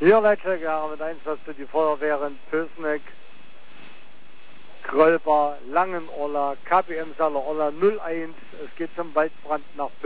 Hier Leitstärke mit Einsatz für die Feuerwehren Pößneck, Grölber, Langenorla, KPM Saale-Orla 01. Es geht zum Waldbrand nach